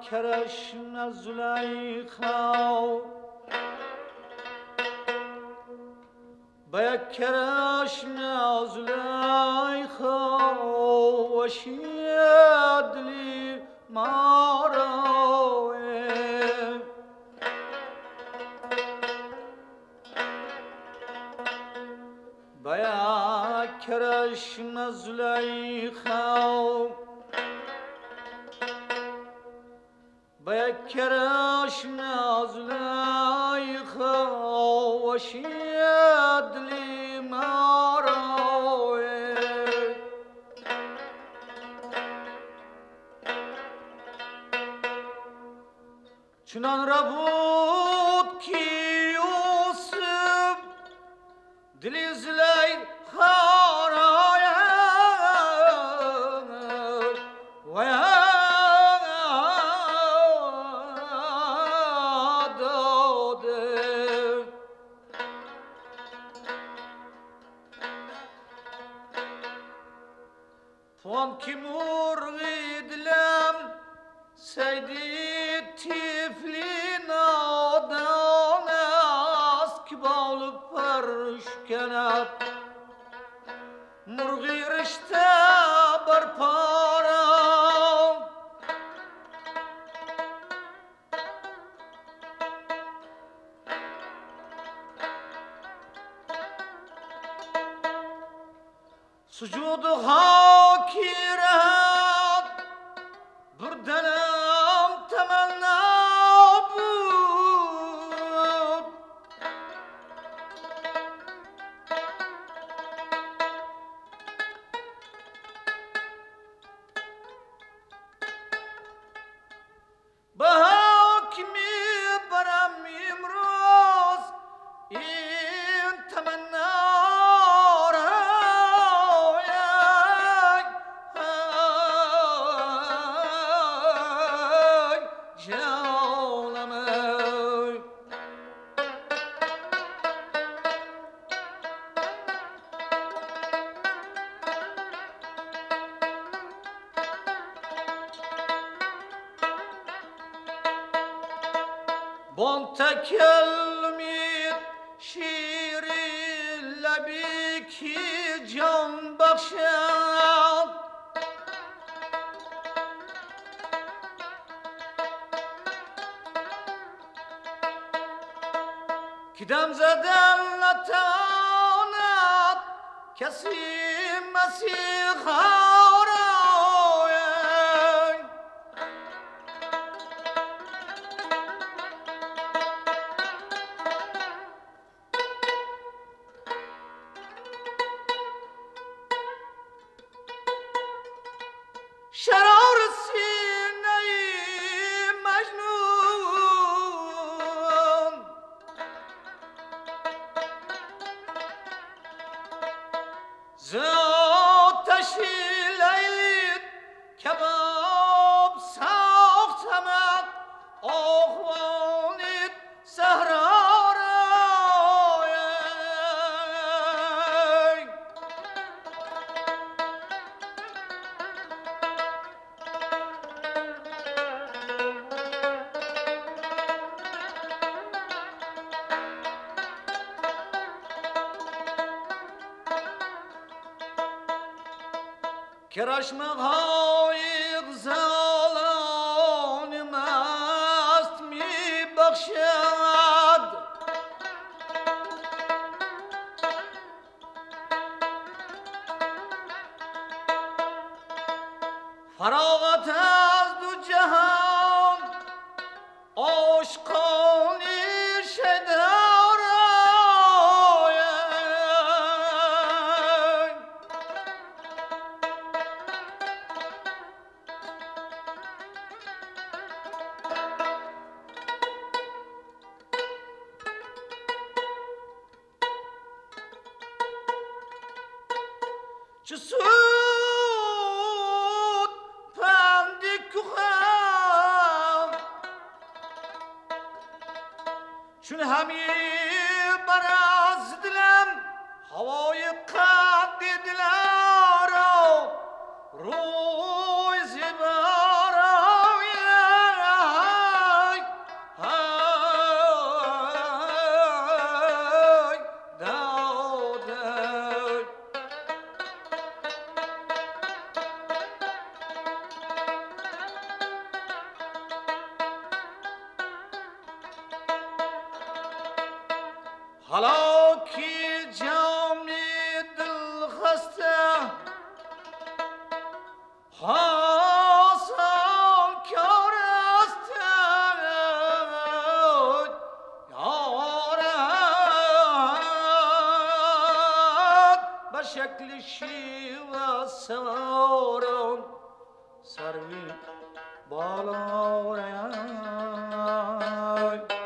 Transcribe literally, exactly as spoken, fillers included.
کرش نزلیخا با یک کرش نزلیخا وشید لی مارا با یک کرش نزلیخا با یک کرش نزلیخا وشید لی مارا چنان را بود که یوسف دلی زلیخا را و داده فان که مرغی دلم سیدی تیفلی نادان است که بال پرش کند مرغی رشته بر پارم سجود خاکی رهد بردنم تمنا بود به حاکمی برم امروز این تمنا بان تکلمید شیری لبی کی جان بخشد که دم زدن نتواند کسی مسیحا شرار سینه مجنون ز آتش لیلی کباب ساختمت آهوانید صحرا کرشمهای غزالان مست می بخشد فراغت از دو جهان عاشقانی شدارای چه سود پندی کوخم چون همی بر از دلم هوای قد دلارا روی زیبارای شکل شیوا سواران سروی بالای